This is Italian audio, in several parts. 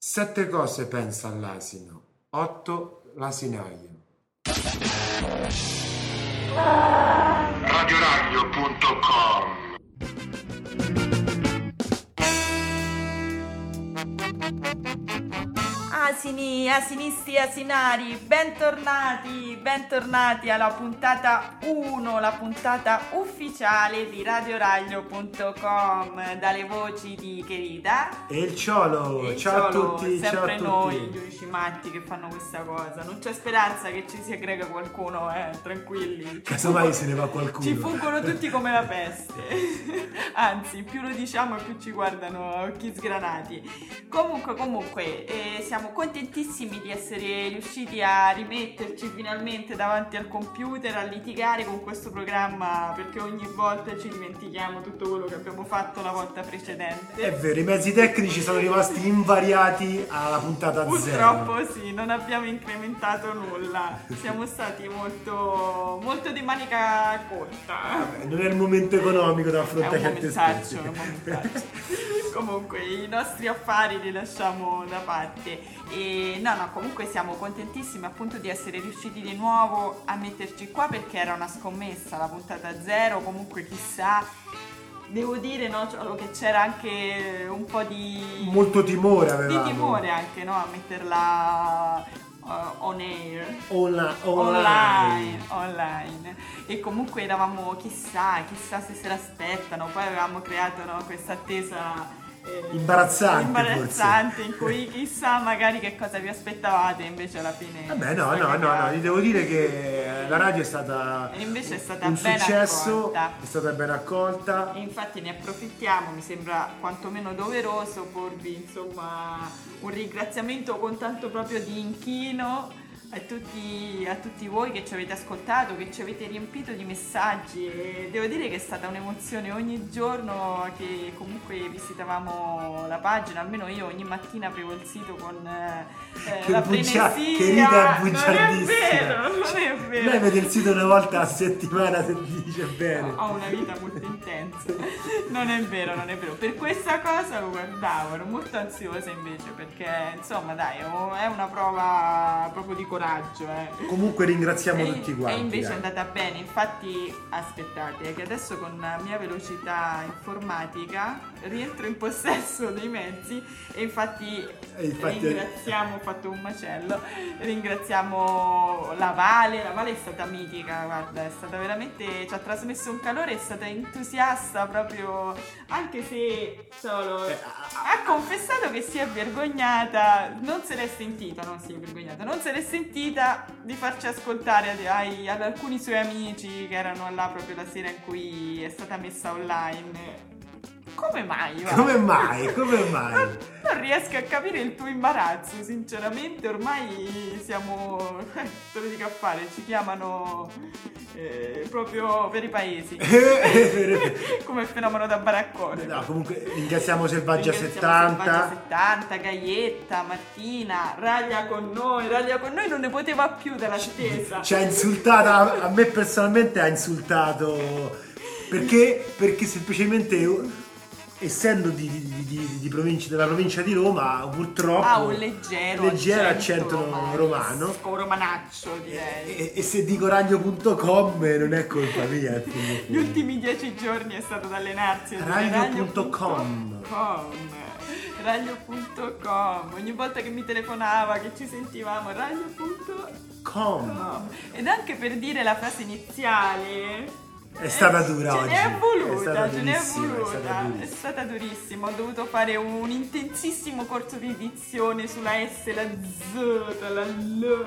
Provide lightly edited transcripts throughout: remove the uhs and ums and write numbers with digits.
7 cose pensa all'asino, 8 l'asinaio. radioradio.com. Asini, asinisti, asinari, bentornati alla puntata 1, la puntata ufficiale di radioradio.com, dalle voci di Cherita E il Ciolo, e ciao Ciolo, a tutti, sempre ciao a noi, tutti. gli unici matti che fanno questa cosa. Non c'è speranza che ci si aggrega qualcuno, tranquilli. Casomai se ne va qualcuno. Ci fuggono tutti come la peste. Anzi, più lo diciamo e più ci guardano a occhi sgranati. Comunque, siamo contentissimi di essere riusciti a rimetterci finalmente davanti al computer, a litigare con questo programma, perché ogni volta ci dimentichiamo tutto quello che abbiamo fatto la volta precedente. È vero, i mezzi tecnici sono rimasti invariati alla puntata 0. Purtroppo sì, non abbiamo incrementato nulla. Siamo stati molto di manica corta. Vabbè, non è il momento economico da affrontare certe spese. È un momentaccio. Comunque i nostri affari li lasciamo da parte. E no, comunque siamo contentissimi appunto di essere riusciti di nuovo a metterci qua, perché era una scommessa la puntata 0. Comunque chissà, devo dire, no, che c'era anche un po' di Molto timore avevamo. di timore anche, no, a metterla on air, online. E comunque eravamo chissà se l'aspettano. Poi avevamo creato, no, questa attesa imbarazzante in cui chissà magari che cosa vi aspettavate, invece alla fine Vabbè, no, vi devo dire che la radio è stata e invece è stata un ben successo, accolta. è stata ben accolta. E infatti ne approfittiamo, mi sembra quantomeno doveroso porvi insomma un ringraziamento con tanto proprio di inchino a tutti voi che ci avete ascoltato, che ci avete riempito di messaggi, e devo dire che è stata un'emozione ogni giorno che comunque visitavamo la pagina. Almeno io ogni mattina aprivo il sito con la frenesia. Che rida bugiardissima. Non è vero. Lei vede il sito una volta a settimana, se dice bene. Ho una vita molto intensa. Non è vero. Per questa cosa lo guardavo, ero molto ansiosa invece, perché insomma dai, è una prova proprio di coraggio. Comunque ringraziamo tutti quanti. E invece è andata bene. Infatti aspettate che adesso con la mia velocità informatica rientro in possesso dei mezzi e infatti ringraziamo, ho fatto un macello, ringraziamo la Vale è stata mitica, guarda, è stata veramente, ci ha trasmesso un calore, è stata entusiasta proprio, anche se solo ha confessato che si è vergognata, non se l'è sentita di farci ascoltare ad alcuni suoi amici che erano là proprio la sera in cui è stata messa online. Come mai? Come mai? Non riesco a capire il tuo imbarazzo, sinceramente. Ormai siamo, te lo dico a fare, ci chiamano proprio per i paesi come fenomeno da baraccone. No, comunque ringraziamo Selvaggia 70, Gaietta, Martina, Raglia con noi non ne poteva più dell'attesa. Ci ha insultata, a me personalmente ha insultato perché semplicemente, essendo della provincia di Roma, purtroppo ha un leggero accento romano, romanaccio direi, e se dico ragno.com non è colpa mia. Gli ultimi 10 giorni è stato ad allenarsi a ragno.com. Raglio.com, ogni volta che mi telefonava, che ci sentivamo, raglio.com. Ed anche per dire la frase iniziale è stata dura oggi. Ce n'è voluta. È stata durissima. Ho dovuto fare un intensissimo corso di dizione sulla S, la Z, la L.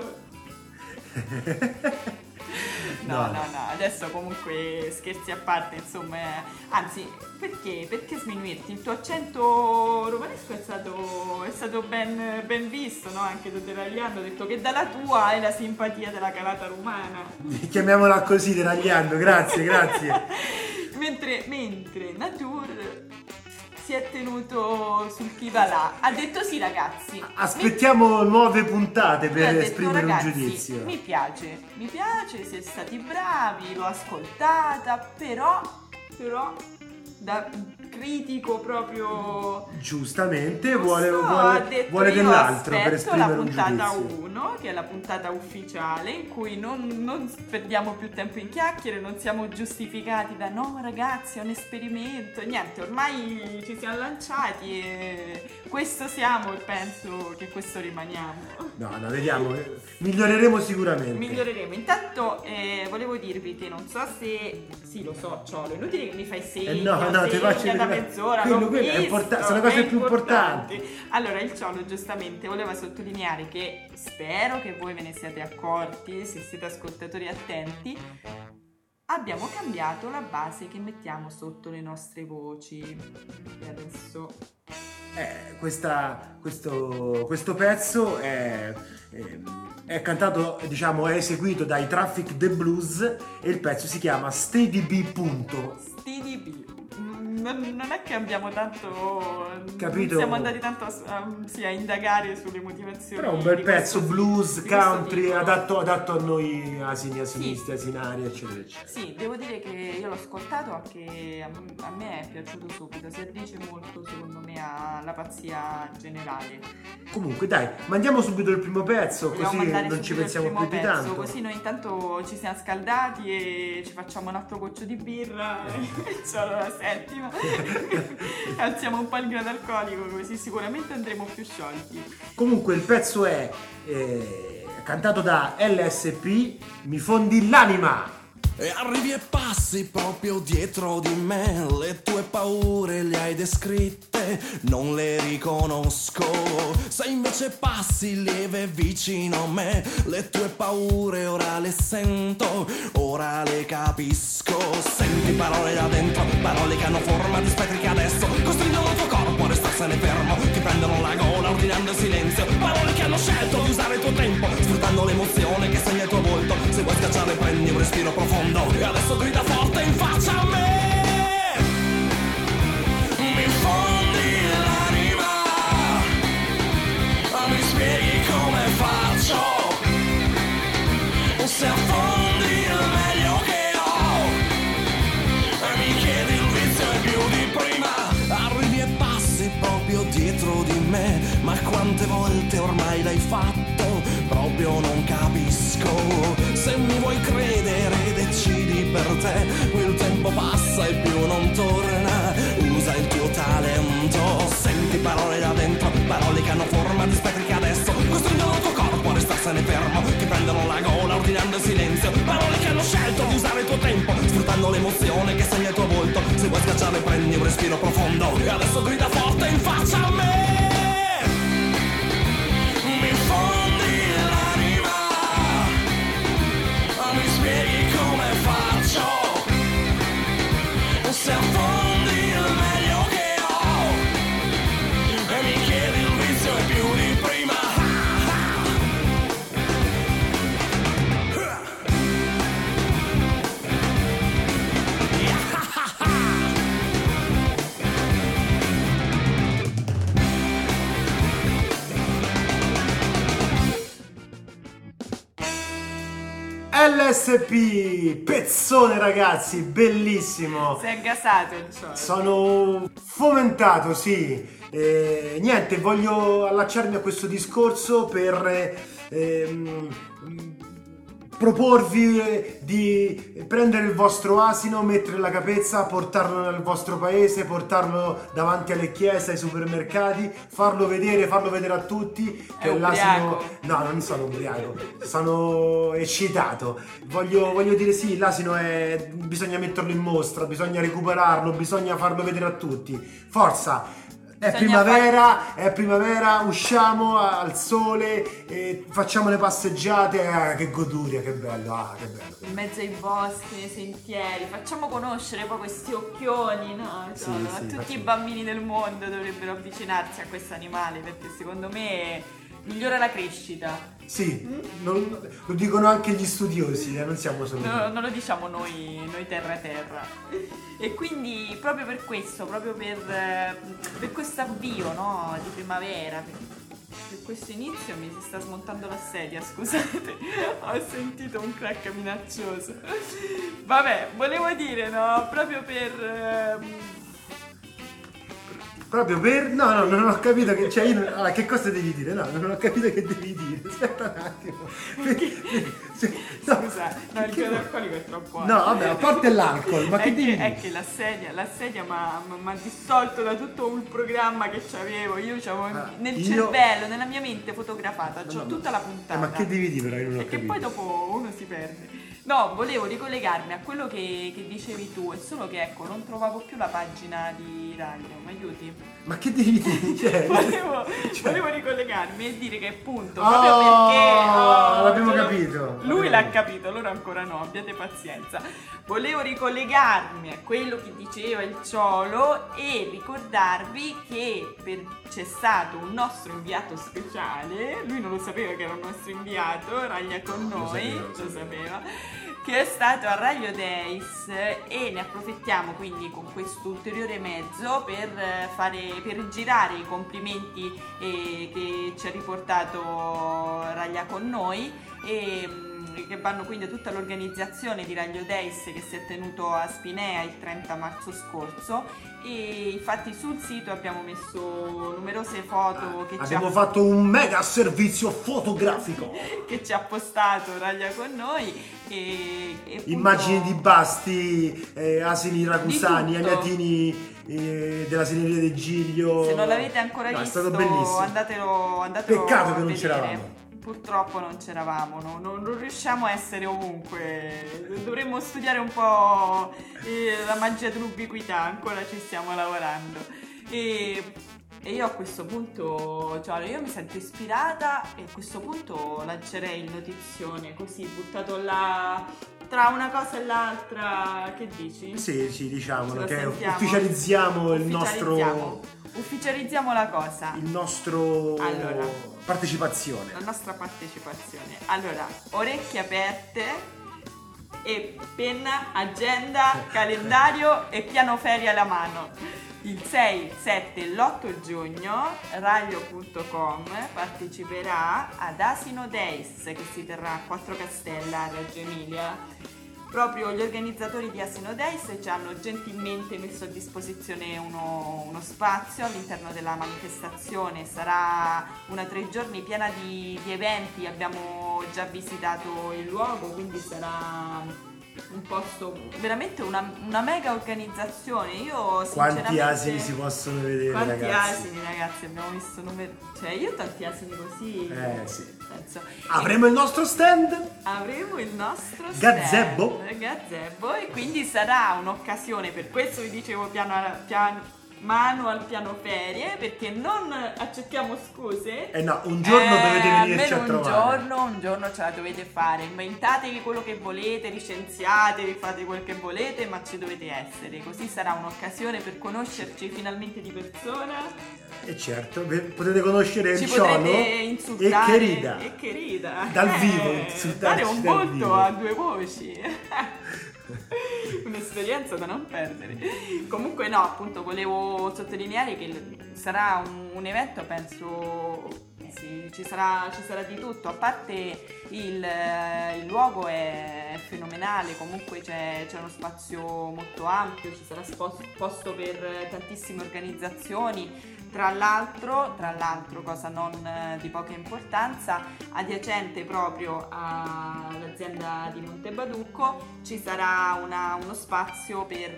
No, adesso comunque scherzi a parte, insomma, anzi, perché sminuirti? Il tuo accento romanesco è stato ben visto, no? Anche da Deragliando, ho detto che dalla tua è la simpatia della calata romana. Chiamiamola così, Deragliando, grazie. mentre Natur si è tenuto sul chi va là, ha detto sì ragazzi, aspettiamo nuove puntate per detto, esprimere ragazzi, un giudizio. mi piace, siete stati bravi, l'ho ascoltata, però critico proprio giustamente vuole io dell'altro per esprimere la un puntata giudizio. 1, che è la puntata ufficiale, in cui non perdiamo più tempo in chiacchiere, non siamo giustificati da no ragazzi è un esperimento, niente, ormai ci siamo lanciati e questo siamo e penso che questo rimaniamo. No, vediamo, miglioreremo sicuramente. Intanto volevo dirvi che non so se sì, lo so, Ciolo, inutile che mi fai segni no, ti faccio da mezz'ora, quello sono le cose più importanti. Allora, il Ciolo giustamente voleva sottolineare che spero che voi ve ne siate accorti, se siete ascoltatori attenti, abbiamo cambiato la base che mettiamo sotto le nostre voci e adesso questo pezzo è cantato, diciamo, è eseguito dai Traffic the Blues e il pezzo si chiama SteadyB. SteadyB. Non è che abbiamo tanto, capito? Siamo andati tanto a indagare sulle motivazioni. Però un bel pezzo blues, country, adatto a noi asini, asinisti, asinari, eccetera, eccetera. Sì, devo dire che io l'ho ascoltato anche a me è piaciuto subito, si addice molto secondo me alla pazzia generale. Comunque dai, mandiamo subito il primo pezzo, Vogliamo così non ci pensiamo più di tanto. Così noi intanto ci siamo scaldati e ci facciamo un altro goccio di birra e solo la settima. Alziamo un po' il grado alcolico, così sicuramente andremo più sciolti. Comunque il pezzo è cantato da LSP, Mi fondi l'anima. E arrivi e passi proprio dietro di me, le tue paure le hai descritte, non le riconosco. Se invece passi lieve vicino a me, le tue paure ora le sento, ora le capisco. Senti parole da dentro, parole che hanno forma di spettri che adesso costringono il tuo corpo a restarsene fermo, ti prendono la gola ordinando il silenzio. Parole che hanno scelto di usare il tuo tempo, sfruttando l'emozione che segna il tuo volto. Se vuoi scacciare prendi un respiro profondo e adesso grida forte in faccia a me. Mi fondi l'anima, mi spieghi come faccio. Se affondi il meglio che ho e mi chiedi il vizio e più di prima. Arrivi e passi proprio dietro di me, ma quante volte ormai l'hai fatto? Proprio non capisco. Se mi vuoi credere decidi per te, il tempo passa e più non torna, usa il tuo talento. Senti parole da dentro, parole che hanno forma di spettri che adesso costringono il tuo corpo a restarsene fermo, ti prendono la gola ordinando il silenzio. Parole che hanno scelto di usare il tuo tempo, sfruttando l'emozione che segna il tuo volto. Se vuoi scacciarle prendi un respiro profondo e adesso grida forte in faccia a me. Mi fondi l'anima, mi spieghi come faccio. Se affondi il meglio che ho e mi chiedi il vizio e più di prima. LSP, pezzone ragazzi, bellissimo. Sei aggasato il Ciolo. Sono fomentato, sì. Niente, voglio allacciarmi a questo discorso per proporvi di prendere il vostro asino, mettere la capezza, portarlo nel vostro paese, portarlo davanti alle chiese, ai supermercati, farlo vedere a tutti che l'asino... No, non sono ubriaco, sono eccitato. Voglio dire sì, l'asino bisogna metterlo in mostra, bisogna recuperarlo, bisogna farlo vedere a tutti. Forza! È primavera, usciamo al sole, facciamo le passeggiate, che goduria, che bello, che bello. In mezzo ai boschi, nei sentieri, facciamo conoscere poi questi occhioni, no? Sì, tutti i bambini del mondo dovrebbero avvicinarsi a questo animale perché secondo me migliora la crescita. Sì, lo dicono anche gli studiosi, non siamo solo noi. Non lo diciamo noi terra. E quindi proprio per questo, proprio per questo avvio, no, di primavera, per questo inizio mi si sta smontando la sedia, scusate, ho sentito un crack minaccioso. Vabbè, volevo dire, no, proprio per Proprio per... No, non ho capito che... Cioè, allora, che cosa devi dire? No, non ho capito che devi dire. Aspetta un attimo. Scusa, no, il gelo alcolico è troppo alto. No, vabbè, a parte l'alcol, ma che devi dire? È che la sedia mi ha distolto da tutto un programma che c'avevo. Io c'avevo nel cervello, nella mia mente fotografata, c'ho tutta la puntata. Ma che devi dire però? Io non ho Perché capito. poi dopo uno si perde. No, volevo ricollegarmi a quello che dicevi tu, è solo che ecco, non trovavo più la pagina di Raglio, mi aiuti? Ma che devi dire? Volevo ricollegarmi e dire che appunto, proprio perché l'abbiamo capito. Lui l'ha capito, loro ancora no, abbiate pazienza. Volevo ricollegarmi a quello che diceva il Ciolo e ricordarvi che c'è stato un nostro inviato speciale, lui non lo sapeva che era un nostro inviato, raglia con noi, lo sapeva, che è stato a Raglio Days, e ne approfittiamo quindi con questo ulteriore mezzo per girare i complimenti che ci ha riportato Raglia con noi, e che vanno quindi a tutta l'organizzazione di Raglio Days che si è tenuto a Spinea il 30 marzo scorso. E infatti sul sito abbiamo messo numerose foto che abbiamo fatto un mega servizio fotografico che ci ha postato Raglia con noi, e immagini di basti, asini ragusani, aniatini della segneria di Giglio. Se non l'avete ancora visto, è stato bellissimo. Andatelo Peccato che non vedere. c'eravamo. Purtroppo non c'eravamo, non riusciamo a essere ovunque, dovremmo studiare un po' la magia dell'ubiquità, ancora ci stiamo lavorando. E io a questo punto, cioè, io mi sento ispirata e a questo punto lancerei il notizione, così buttato là tra una cosa e l'altra, che dici? Sì, diciamolo, che sentiamo? Ufficializziamo la cosa. Il nostro partecipazione. La nostra partecipazione. Allora, orecchie aperte e penna, agenda, calendario e piano ferie alla mano. Il 6, 7 e l'8 giugno Raglio.com parteciperà ad Asino Days, che si terrà a Quattro Castella a Reggio Emilia. Proprio gli organizzatori di Asino Days ci hanno gentilmente messo a disposizione uno spazio all'interno della manifestazione. Sarà una 3 giorni piena di eventi, abbiamo già visitato il luogo, quindi sarà un posto, veramente una mega organizzazione. Io sinceramente... Quanti asini si possono vedere, quanti ragazzi? Asini, ragazzi, abbiamo visto numeri... Cioè, io tanti asini così... Sì. Penso. Avremo il nostro stand? Avremo il nostro gazebo e quindi sarà un'occasione, per questo vi dicevo mano al piano ferie, perché non accettiamo scuse. No, un giorno dovete venirci a trovare. Un giorno ce la dovete fare, inventatevi quello che volete, licenziatevi, fate quel che volete, ma ci dovete essere, così sarà un'occasione per conoscerci finalmente di persona. E certo, potete conoscere ci il Ciolo potrete insultare e che rida dal vivo, dare un dal volto vivo. a due voci. Un'esperienza da non perdere. Comunque no, appunto volevo sottolineare che sarà un evento, penso sì, ci sarà di tutto, a parte il luogo è fenomenale, comunque c'è uno spazio molto ampio, ci sarà posto per tantissime organizzazioni. Tra l'altro, cosa non di poca importanza, adiacente proprio all'azienda di Montebaducco ci sarà uno spazio per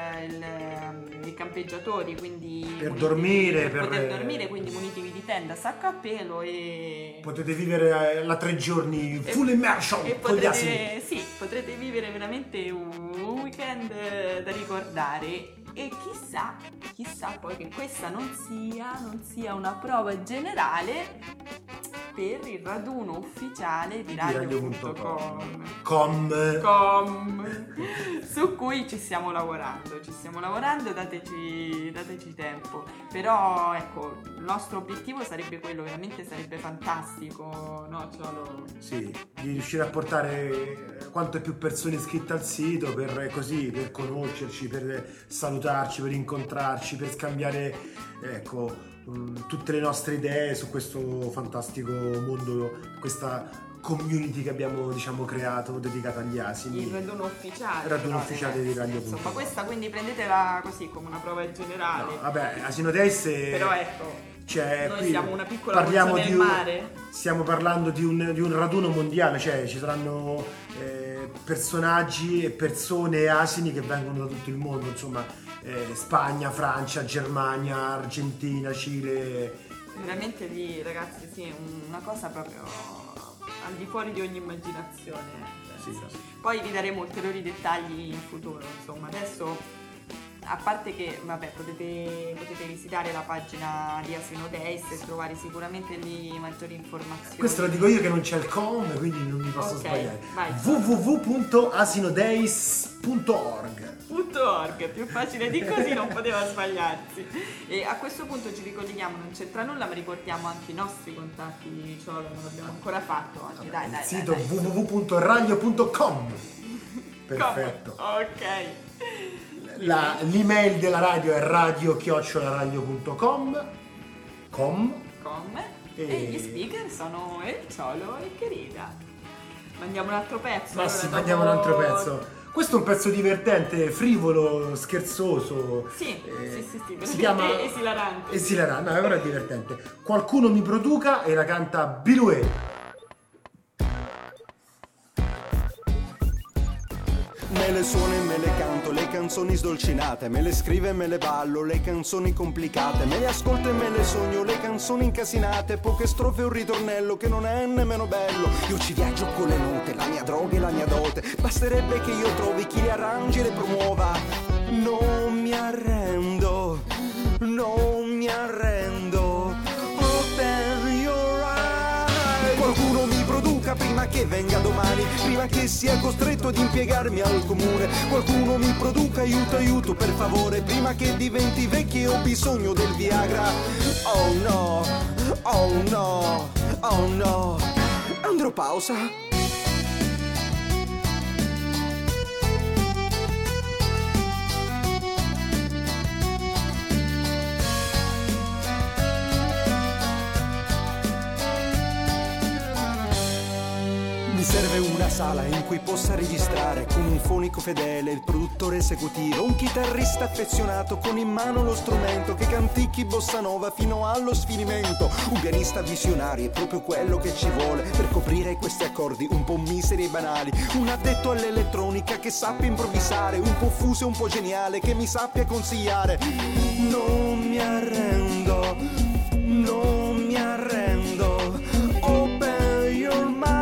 i campeggiatori, quindi per dormire, per poter dormire, quindi munitevi di tenda, sacco a pelo, e potete vivere la 3 giorni full immersion con gli asini. Sì, potrete vivere veramente un weekend da ricordare. E chissà poi che questa non sia una prova generale per il raduno ufficiale di Raglio.com, su cui ci stiamo lavorando, dateci tempo. Però ecco, il nostro obiettivo sarebbe quello, veramente sarebbe fantastico, no Ciolo? Sì, di riuscire a portare quante più persone iscritte al sito, per conoscerci, per salutarci, per incontrarci, per scambiare, ecco, tutte le nostre idee su questo fantastico mondo, questa community che abbiamo, diciamo, creato dedicata agli asini. Il raduno ufficiale. Raduno ufficiale di Radio. Insomma, questa quindi prendetela così come una prova generale. No, vabbè, Asino Days però ecco, noi qui siamo una piccola porzione del mare. Stiamo parlando di un raduno mondiale, cioè ci saranno personaggi e persone asini che vengono da tutto il mondo, insomma, Spagna, Francia, Germania, Argentina, Cile. Veramente lì, ragazzi, sì, una cosa proprio al di fuori di ogni immaginazione. Sì. Poi vi daremo ulteriori dettagli in futuro, insomma. Adesso, a parte che, vabbè, potete visitare la pagina di Asino Days e trovare sicuramente lì maggiori informazioni. Questo lo dico io che non c'è il com, quindi non mi posso sbagliare. www.asinodays.org. Più facile di così, non poteva sbagliarsi. E a questo punto ci ricolleghiamo, non c'entra nulla, ma riportiamo anche i nostri contatti, cioè non l'abbiamo ancora fatto oggi. Dai, il sito www.radio.com. Perfetto. Ok. L'email della radio è radio@radio.com. E gli speaker sono El Ciolo e Querida. Mandiamo un altro pezzo. Ma sì, mandiamo un altro pezzo. Questo è un pezzo divertente, frivolo, scherzoso. Sì, si chiama esilarante. Esilarante, no, però è divertente. Qualcuno mi produca e la canta Biluè. Me le suono e me le canto, le canzoni sdolcinate, me le scrivo e me le ballo, le canzoni complicate, me le ascolto e me le sogno, le canzoni incasinate, poche strofe e un ritornello che non è nemmeno bello. Io ci viaggio con le note, la mia droga e la mia dote, basterebbe che io trovi chi le arrangi e le promuova. Non mi arrendo, non mi arrendo. Open your eyes. Qualcuno mi produca prima che venga domani, prima che sia costretto ad impiegarmi al comune. Qualcuno mi produca, aiuto, per favore, prima che diventi vecchio e ho bisogno del Viagra. Oh no, oh no, oh no. Andropausa. Mi serve una sala in cui possa registrare con un fonico fedele, il produttore esecutivo, un chitarrista affezionato con in mano lo strumento che canticchi bossa nova fino allo sfinimento, un pianista visionario è proprio quello che ci vuole per coprire questi accordi un po' miseri e banali, un addetto all'elettronica che sappia improvvisare, un po' fuso e un po' geniale che mi sappia consigliare. Non mi arrendo, non mi arrendo. Open your mind.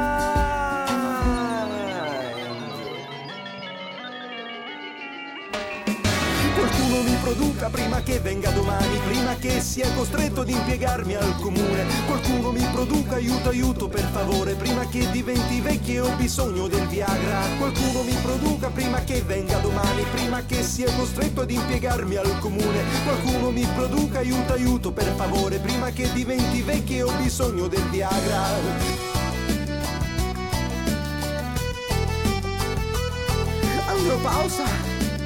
Qualcuno mi produca prima che venga domani, prima che sia costretto ad impiegarmi al comune. Qualcuno mi produca, aiuto, per favore, prima che diventi vecchio e ho bisogno del Viagra. Qualcuno mi produca prima che venga domani, prima che sia costretto ad impiegarmi al comune. Qualcuno mi produca, aiuto, per favore, prima che diventi vecchio e ho bisogno del Viagra. Andropausa.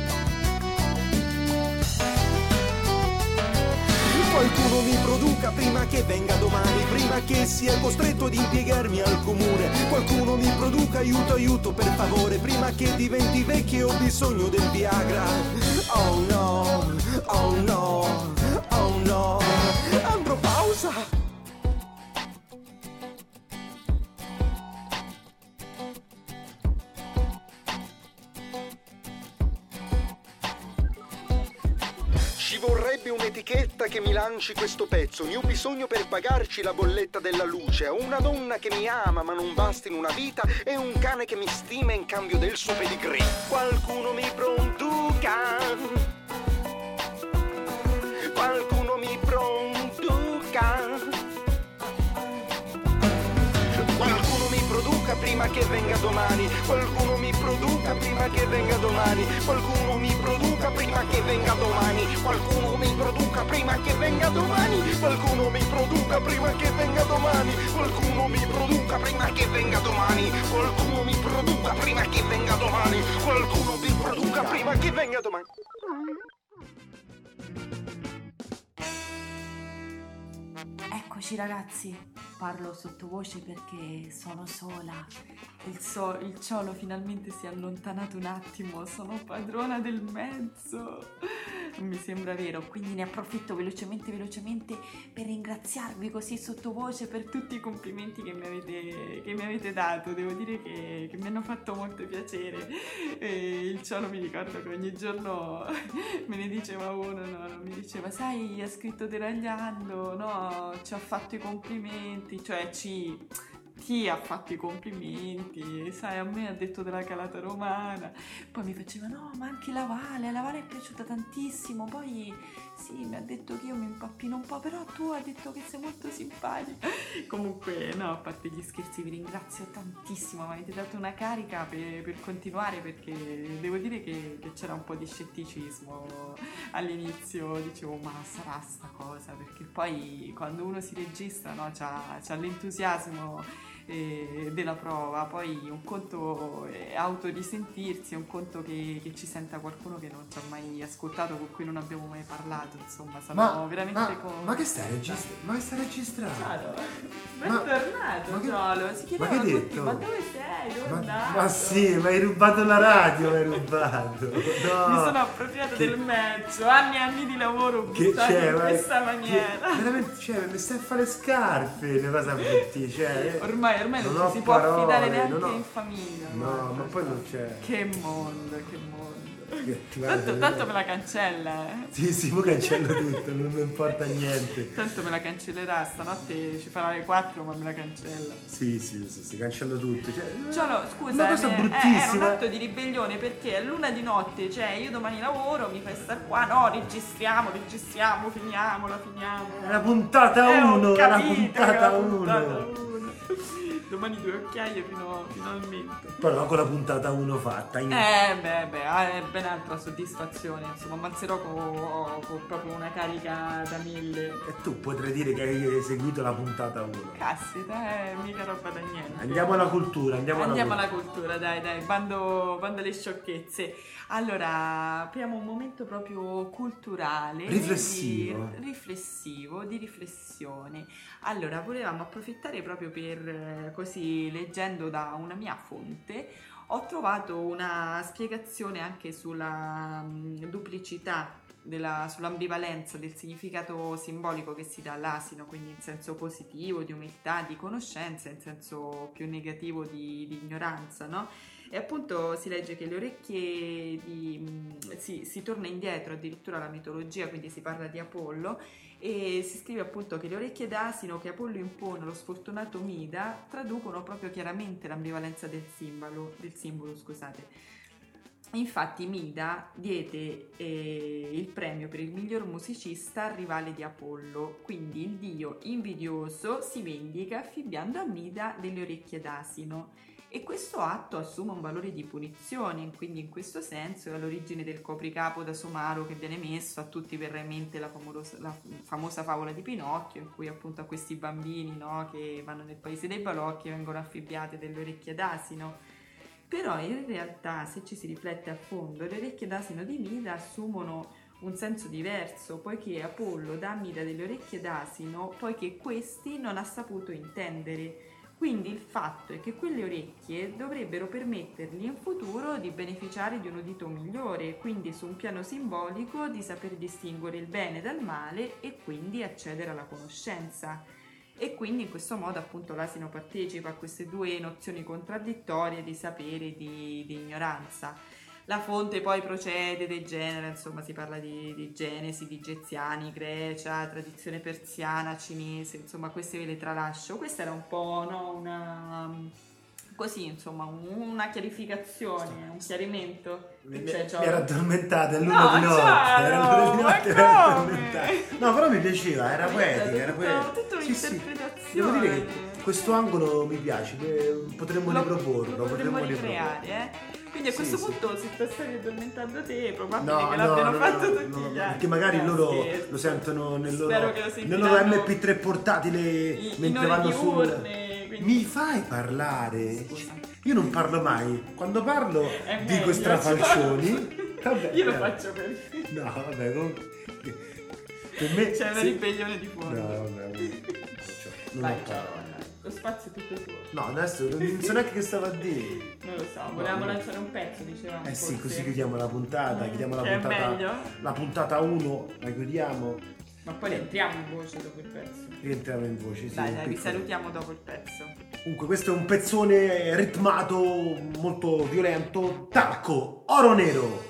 Qualcuno mi produca prima che venga domani, prima che sia costretto ad impiegarmi al comune. Qualcuno mi produca, aiuto, per favore, prima che diventi vecchio e ho bisogno del Viagra. Oh no, oh no, oh no. Andropausa. Vorrebbe un'etichetta che mi lanci questo pezzo. Ne ho bisogno per pagarci la bolletta della luce. Ho una donna che mi ama ma non basta in una vita, e un cane che mi stima in cambio del suo pedigree. Qualcuno mi produca, qualcuno mi produca, qualcuno mi produca prima che venga domani. Qualcuno mi produca prima che venga domani. Qualcuno mi produca prima che venga domani. Qualcuno mi produca prima che venga domani. Qualcuno mi produca prima che venga domani. Qualcuno mi produca prima che venga domani. Qualcuno mi produca prima che venga domani. Qualcuno mi produca prima che venga domani. Sentiamoci ragazzi, parlo sottovoce perché sono sola. Il ciolo finalmente si è allontanato un attimo, sono padrona del mezzo. Non mi sembra vero, quindi ne approfitto velocemente per ringraziarvi così sottovoce per tutti i complimenti che mi avete dato. Devo dire che mi hanno fatto molto piacere. E il ciolo, mi ricordo che ogni giorno me ne diceva uno, no, mi diceva: sai, ha scritto deragliando, no, ci ha fatto i complimenti, cioè ti ha fatto i complimenti, sai, a me ha detto della calata romana. Poi mi faceva: no, ma anche la Vale è piaciuta tantissimo. Poi sì, mi ha detto che io mi impappino un po', però tu hai detto che sei molto simpatica. Comunque, no, a parte gli scherzi, vi ringrazio tantissimo, mi avete dato una carica per continuare, perché devo dire che c'era un po' di scetticismo all'inizio. Dicevo: ma sarà sta cosa? Perché poi quando uno si registra, no, c'ha l'entusiasmo della prova. Poi un conto è autorisentirsi, un conto che ci senta qualcuno che non ci ha mai ascoltato, con cui non abbiamo mai parlato, insomma, sono veramente ma che stai registrando? Ciao, bentornato Giolo, si chiedevano tutti: detto? Ma dove sei? Dove andato? Ma sì, ma hai rubato la radio, mi hai rubato. No. Mi sono appropriato del mezzo, anni e anni di lavoro buttati in questa maniera. Veramente, cioè, mi stai a fare le scarpe, le cose brutte, cioè. Ormai non si può affidare neanche in famiglia. No, ma poi non c'è. Che mondo. Tanto me la cancella, Sì, mo cancello tutto, non mi importa niente. Tanto me la cancellerà, stanotte ci farà le 4, ma me la cancella. Sì, cancello tutto. Giolo, scusa, una cosa bruttissima. È un atto di ribellione, perché è l'una di notte, cioè io domani lavoro, mi fai star qua, no, registriamo, finiamola. È la puntata 1, è la puntata 1. Domani 2 occhiaie finalmente. Però con la puntata 1 fatta. È ben altra soddisfazione, insomma, ammazerò con proprio una carica da 1000. E tu potrai dire che hai eseguito la puntata 1. Caspita, mica roba da niente. Andiamo alla cultura, andiamo alla cultura, dai, bando alle sciocchezze. Allora, apriamo un momento proprio culturale, riflessivo, di riflessione. Allora, volevamo approfittare proprio per, così, leggendo da una mia fonte, ho trovato una spiegazione anche sulla duplicità, sull'ambivalenza del significato simbolico che si dà all'asino, quindi in senso positivo di umiltà, di conoscenza, in senso più negativo di ignoranza, no? E appunto si legge che le orecchie si torna indietro addirittura alla mitologia, quindi si parla di Apollo, e si scrive appunto che le orecchie d'asino che Apollo impone allo sfortunato Mida traducono proprio chiaramente l'ambivalenza del simbolo. Infatti Mida diede il premio per il miglior musicista al rivale di Apollo, quindi il dio invidioso si vendica affibbiando a Mida delle orecchie d'asino. E questo atto assume un valore di punizione, quindi in questo senso è all'origine del copricapo da somaro che viene messo. A tutti verrà in mente la famosa favola di Pinocchio, in cui appunto a questi bambini, no, che vanno nel paese dei balocchi vengono affibbiate delle orecchie d'asino. Però in realtà, se ci si riflette a fondo, le orecchie d'asino di Mida assumono un senso diverso, poiché Apollo dà a Mida delle orecchie d'asino poiché questi non ha saputo intendere. Quindi il fatto è che quelle orecchie dovrebbero permettergli in futuro di beneficiare di un udito migliore, quindi su un piano simbolico di saper distinguere il bene dal male e quindi accedere alla conoscenza. E quindi in questo modo appunto l'asino partecipa a queste due nozioni contraddittorie di sapere e di ignoranza. La fonte poi procede, degenera, insomma si parla di Genesi, di Egiziani, Grecia, tradizione persiana, cinese, insomma queste ve le tralascio. Questa era un po', no, una chiarificazione, un chiarimento. Mi era addormentata, è l'una di notte. No, però mi piaceva, era poetica, tutta un'interpretazione. Devo dire che questo angolo mi piace, potremmo riproporlo, potremmo ricreare, Quindi a questo punto, se ti stavi addormentando te, è probabile che l'abbiano fatto tutti gli altri. Perché magari loro lo sentono nel loro MP3 portatile mentre vanno quindi... Mi fai parlare? Scusa. Io non parlo mai. Quando parlo dico strafalcioni. Vabbè, io lo faccio per te. No, vabbè, comunque. Per me c'è una ribellione di fuori. No, vabbè. Non Vai, ho paura. ciao, dai. Lo spazio è tutto tuo. No, adesso non so neanche che stava a dire. Non lo so, volevamo lanciare un pezzo, dicevamo. Eh sì, forse. così chiudiamo la puntata. Chiudiamo la Che è puntata. meglio? La puntata 1, la chiudiamo. Ma poi rientriamo in voce dopo il pezzo. Rientriamo in voce, sì. Dai, un dai, vi piccolo- salutiamo dopo il pezzo. Comunque questo è un pezzone ritmato, molto violento. Talco, oro nero.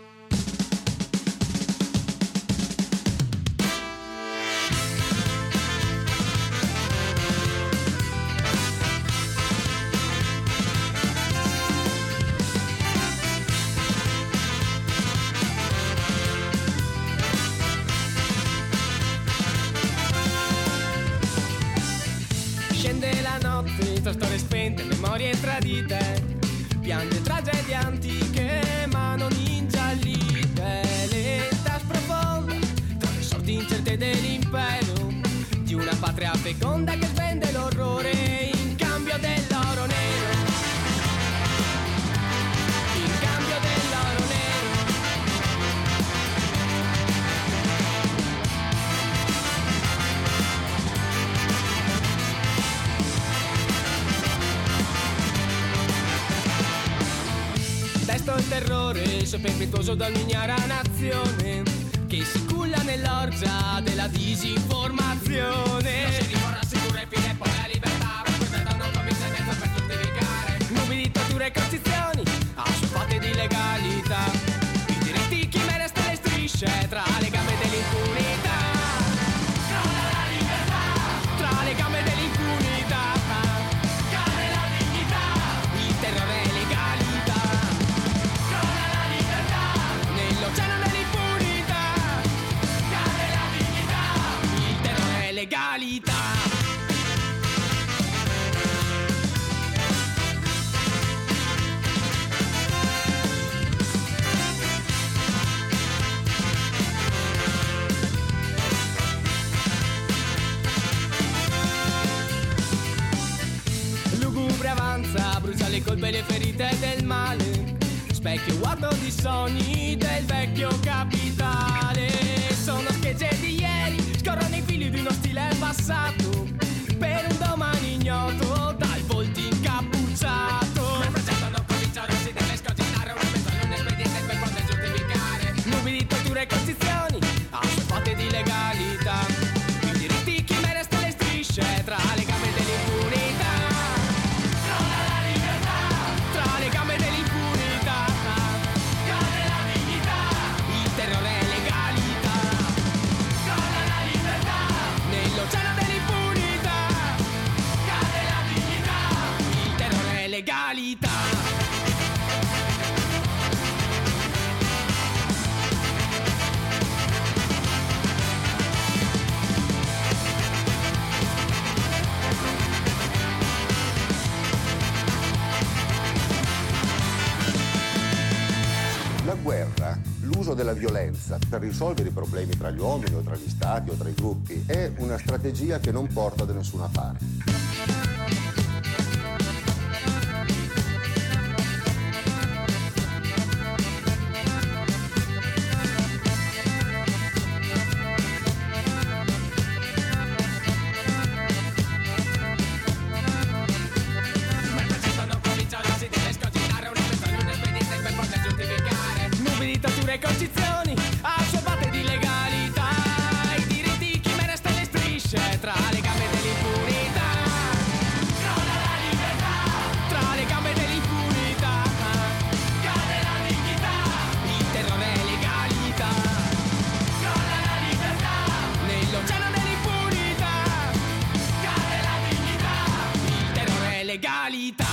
Scende la notte tra storie spente, memorie tradite, piange tragedie antiche ma non ingiallite. L'età sprofonda tra le sorti incerte dell'impero di una patria feconda che svende l'orrore in cambio dell'oro nero. In cambio dell'oro nero. Desto il terrore, so perpetuoso da un'ignara nazione che si culla nell'orgia della disinformazione. Non si ricorra sicura e fine poi la libertà, ma questa non comincia senza per giustificare nubi dittature e costrizioni assolfate di legalità. I diritti chi meresta le strisce tra le gambe dell'impunità. Crolla la libertà tra le gambe dell'impunità. Cade la dignità, il terrore e legalità. Crolla la libertà nell'oceano dell'impunità. Cade la dignità, il terrore e legalità. Lugubre avanza, brucia le colpe e le ferite del male. Specchio vuoto di sogni del vecchio capitale. Sono schegge di ieri, scorrono i fili di uno stile passato per un domani ignoto dal volto incappucciato. Ma il progetto non comincia, non si deve scogitare una persona, un espediente per poter giustificare nubi di torture e costrizioni assolfate di legalità. I diritti chi meresta le strisce tra le gambe dell'impunità. Crolla la libertà tra le gambe dell'impunità. Cade la dignità, il terrore e legalità. Crolla la libertà nell'oceano dell'impunità. Cade la dignità, il terrore e legalità. La guerra, l'uso della violenza per risolvere i problemi tra gli uomini o tra gli stati o tra i gruppi è una strategia che non porta da nessuna parte. Ma il progetto non comincia, non si deve scogitare una persona, un espediente per poter giustificare nubi di torture e costrizioni assolvate di legalità. I diritti chi meresta le strisce tra le gambe dell'impunità. Crolla la libertà tra le gambe dell'impunità. Cade la dignità, il terrore e legalità. Crolla la libertà nell'oceano dell'impunità. Cade la dignità, il terrore e legalità.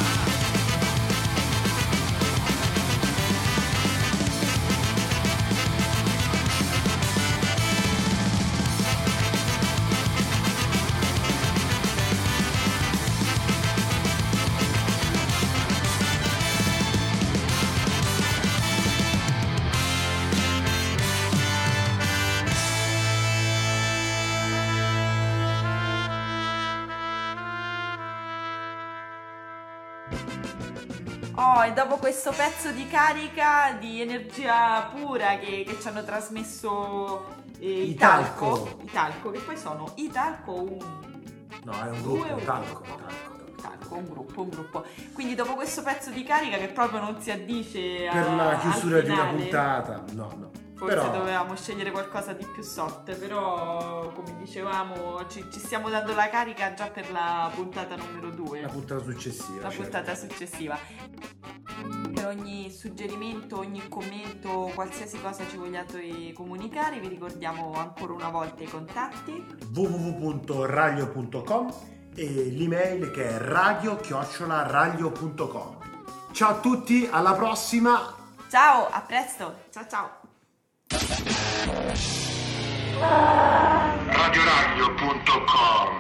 Oh, e dopo questo pezzo di carica, di energia pura che ci hanno trasmesso i I Talco. Talco, che poi sono i Talco No, è un gruppo, talco. Un gruppo. Quindi dopo questo pezzo di carica che proprio non si addice per la chiusura di una puntata, no. Forse però dovevamo scegliere qualcosa di più soft, però come dicevamo ci stiamo dando la carica già per la puntata numero 2. La puntata successiva. Per ogni suggerimento, ogni commento, qualsiasi cosa ci vogliate comunicare, vi ricordiamo ancora una volta i contatti: www.raglio.com e l'email che è radio@raglio.com. Ciao a tutti, alla prossima. Ciao, a presto. Ciao. radioradio.com